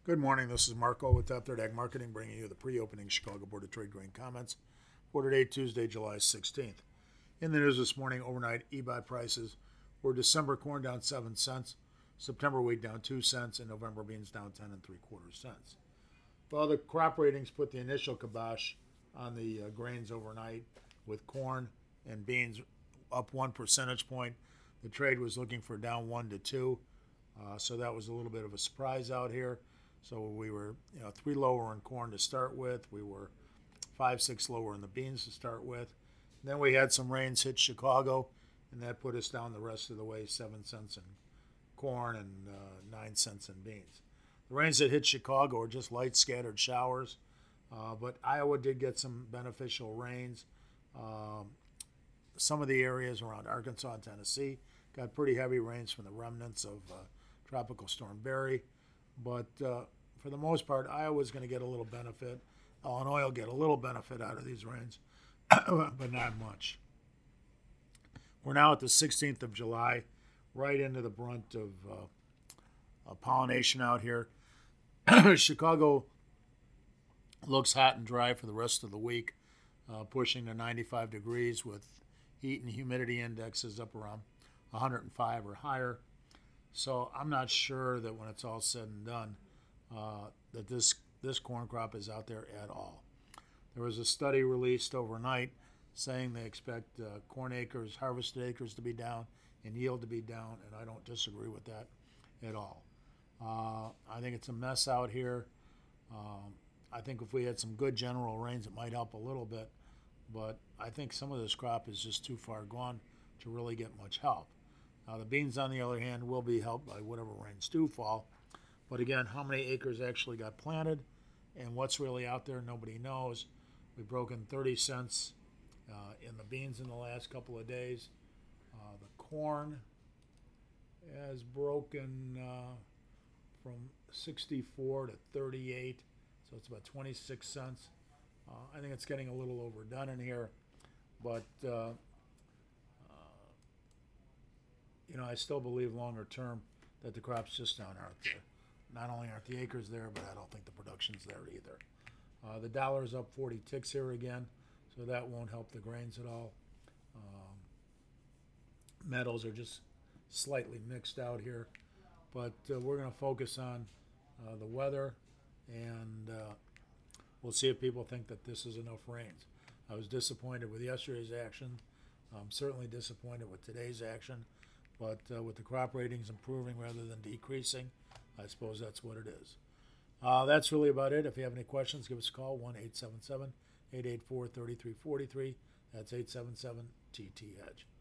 Good morning. This is Marco with Top Third Ag Marketing, bringing you the pre-opening Chicago Board of Trade grain comments for today, Tuesday, July 16th. In the news this morning, overnight eBuy prices were December corn down 7 cents, September wheat down 2 cents, and November beans down 10 and 3/4 cents. Well, the crop ratings put the initial kibosh on the grains overnight, with corn and beans up 1 percentage point. The trade was looking for down 1 to 2, so that was a little bit of a surprise out here. So we were, 3 lower in corn to start with. We were 5, 6 lower in the beans to start with. Then we had some rains hit Chicago, and that put us down the rest of the way, 7 cents in corn and 9 cents in beans. The rains that hit Chicago are just light scattered showers, but Iowa did get some beneficial rains. Some of the areas around Arkansas and Tennessee got pretty heavy rains from the remnants of Tropical Storm Barry. But for the most part, Iowa's going to get a little benefit. Illinois will get a little benefit out of these rains, but not much. We're now at the 16th of July, right into the brunt of pollination out here. Chicago looks hot and dry for the rest of the week, pushing to 95 degrees with heat and humidity indexes up around 105 or higher. So I'm not sure that when it's all said and done, that this corn crop is out there at all. There was a study released overnight saying they expect corn acres, harvested acres to be down and yield to be down, and I don't disagree with that at all. I think it's a mess out here. I think if we had some good general rains, it might help a little bit, but I think some of this crop is just too far gone to really get much help. Now, the beans, on the other hand, will be helped by whatever rains do fall. But again, how many acres actually got planted and what's really out there, nobody knows. We've broken 30 cents in the beans in the last couple of days. The corn has broken from 64 to 38, so it's about 26 cents. I think it's getting a little overdone in here, but I still believe longer term that the crops just aren't there. Not only aren't the acres there, but I don't think the production's there either. The dollar's up 40 ticks here again, so that won't help the grains at all. Metals are just slightly mixed out here, but we're going to focus on the weather, and we'll see if people think that this is enough rains. I was disappointed with yesterday's action. I'm certainly disappointed with today's action. But with the crop ratings improving rather than decreasing, I suppose that's what it is. That's really about it. If you have any questions, give us a call, 1-877-884-3343. That's 877-TT-EDGE.